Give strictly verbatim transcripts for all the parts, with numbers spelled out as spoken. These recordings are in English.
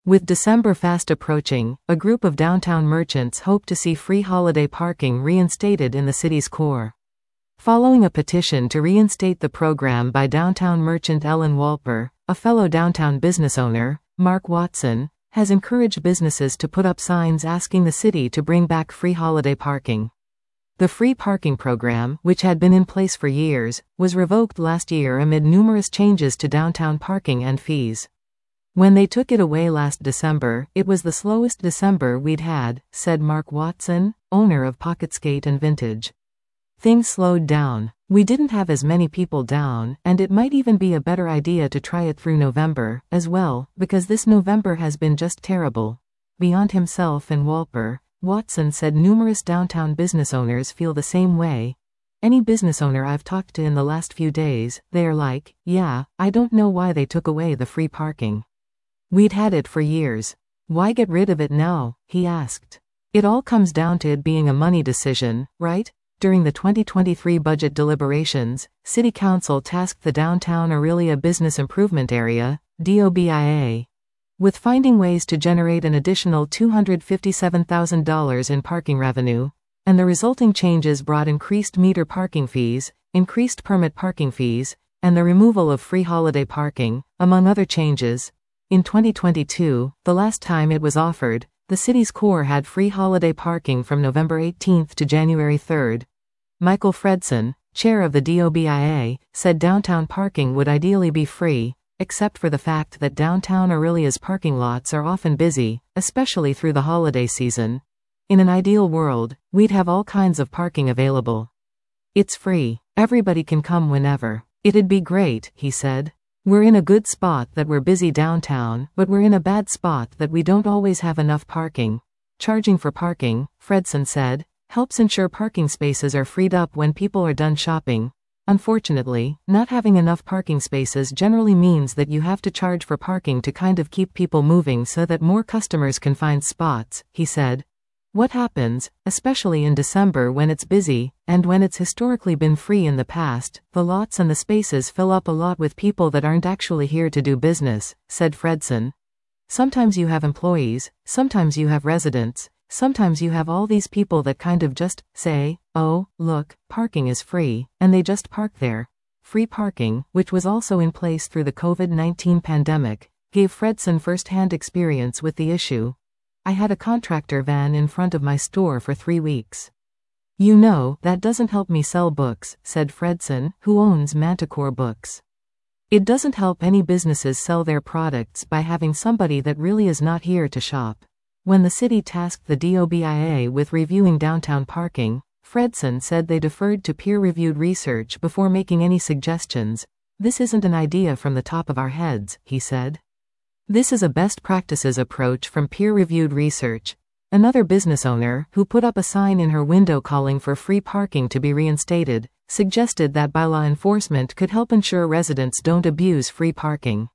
With December fast approaching, a group of downtown merchants hope to see free holiday parking reinstated in the city's core. Following a petition to reinstate the program by downtown merchant Ellen Walper, a fellow downtown business owner, Mark Watson, has encouraged businesses to put up signs asking the city to bring back free holiday parking. The free parking program, which had been in place for years, was revoked last year amid numerous changes to downtown parking and fees. When they took it away last December, it was the slowest December we'd had, said Mark Watson, owner of Pocketskate and Vintage. Things slowed down. We didn't have as many people down, and it might even be a better idea to try it through November, as well, because this November has been just terrible. Beyond himself and Walper, Watson said numerous downtown business owners feel the same way. Any business owner I've talked to in the last few days, they are like, yeah, I don't know why they took away the free parking. We'd had it for years. Why get rid of it now? He asked. It all comes down to it being a money decision, right? During the twenty twenty-three budget deliberations, City Council tasked the Downtown Aurelia Business Improvement Area, D O B I A, with finding ways to generate an additional two hundred fifty-seven thousand dollars in parking revenue, and the resulting changes brought increased meter parking fees, increased permit parking fees, and the removal of free holiday parking, among other changes. In twenty twenty-two, the last time it was offered, the city's core had free holiday parking from November eighteenth to January third. Michael Fredson, chair of the D O B I A, said downtown parking would ideally be free, except for the fact that downtown Aurelia's parking lots are often busy, especially through the holiday season. In an ideal world, we'd have all kinds of parking available. It's free. Everybody can come whenever. It'd be great, he said. We're in a good spot that we're busy downtown, but we're in a bad spot that we don't always have enough parking. Charging for parking, Fredson said, helps ensure parking spaces are freed up when people are done shopping. Unfortunately, not having enough parking spaces generally means that you have to charge for parking to kind of keep people moving so that more customers can find spots, he said. What happens, especially in December when it's busy, and when it's historically been free in the past, the lots and the spaces fill up a lot with people that aren't actually here to do business, said Fredson. Sometimes you have employees, sometimes you have residents, sometimes you have all these people that kind of just say, oh, look, parking is free, and they just park there. Free parking, which was also in place through the COVID nineteen pandemic, gave Fredson first-hand experience with the issue. I had a contractor van in front of my store for three weeks. You know, that doesn't help me sell books, said Fredson, who owns Manticore Books. It doesn't help any businesses sell their products by having somebody that really is not here to shop. When the city tasked the D O B I A with reviewing downtown parking, Fredson said they deferred to peer-reviewed research before making any suggestions. This isn't an idea from the top of our heads, he said. This is a best practices approach from peer-reviewed research. Another business owner, who put up a sign in her window calling for free parking to be reinstated, suggested that bylaw enforcement could help ensure residents don't abuse free parking.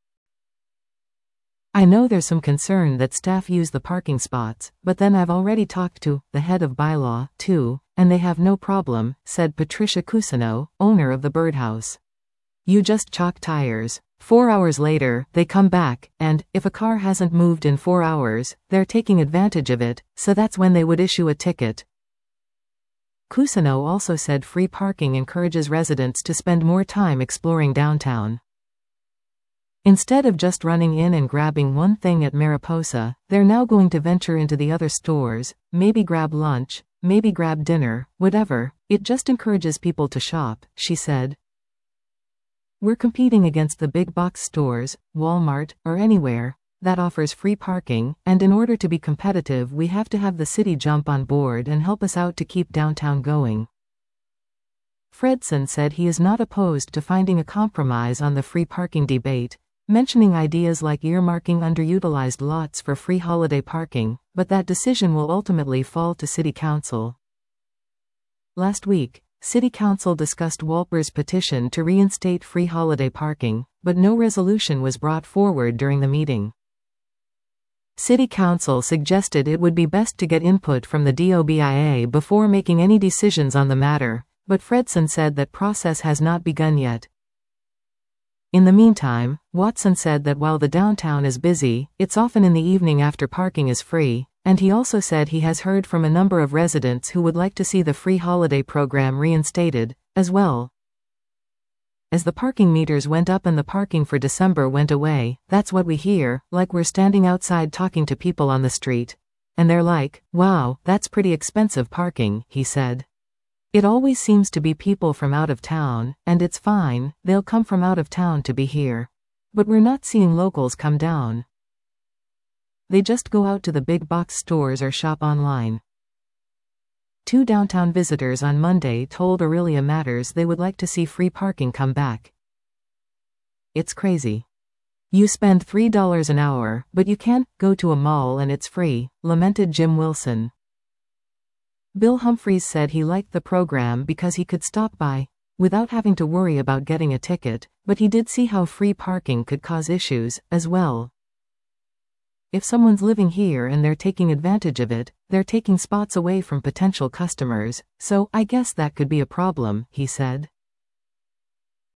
I know there's some concern that staff use the parking spots, but then I've already talked to the head of bylaw, too, and they have no problem, said Patricia Cousineau, owner of the Birdhouse. You just chalk tires. Four hours later, they come back, and, if a car hasn't moved in four hours, they're taking advantage of it, so that's when they would issue a ticket. Cousineau also said free parking encourages residents to spend more time exploring downtown. Instead of just running in and grabbing one thing at Mariposa, they're now going to venture into the other stores, maybe grab lunch, maybe grab dinner, whatever. It just encourages people to shop, she said. We're competing against the big box stores, Walmart, or anywhere that offers free parking, and in order to be competitive we have to have the city jump on board and help us out to keep downtown going. Fredson said he is not opposed to finding a compromise on the free parking debate, mentioning ideas like earmarking underutilized lots for free holiday parking, but that decision will ultimately fall to City Council. Last week, City Council discussed Walper's petition to reinstate free holiday parking, but no resolution was brought forward during the meeting. City Council suggested it would be best to get input from the D O B I A before making any decisions on the matter, but Fredson said that process has not begun yet. In the meantime, Watson said that while the downtown is busy, it's often in the evening after parking is free, and he also said he has heard from a number of residents who would like to see the free holiday program reinstated, as well. As the parking meters went up and the parking for December went away, that's what we hear, like we're standing outside talking to people on the street. And they're like, wow, that's pretty expensive parking, he said. It always seems to be people from out of town, and it's fine, they'll come from out of town to be here. But we're not seeing locals come down. They just go out to the big box stores or shop online. Two downtown visitors on Monday told Aurelia Matters they would like to see free parking come back. It's crazy. You spend three dollars an hour, but you can't go to a mall and it's free, lamented Jim Wilson. Bill Humphreys said he liked the program because he could stop by without having to worry about getting a ticket, but he did see how free parking could cause issues, as well. If someone's living here and they're taking advantage of it, they're taking spots away from potential customers, so I guess that could be a problem, he said.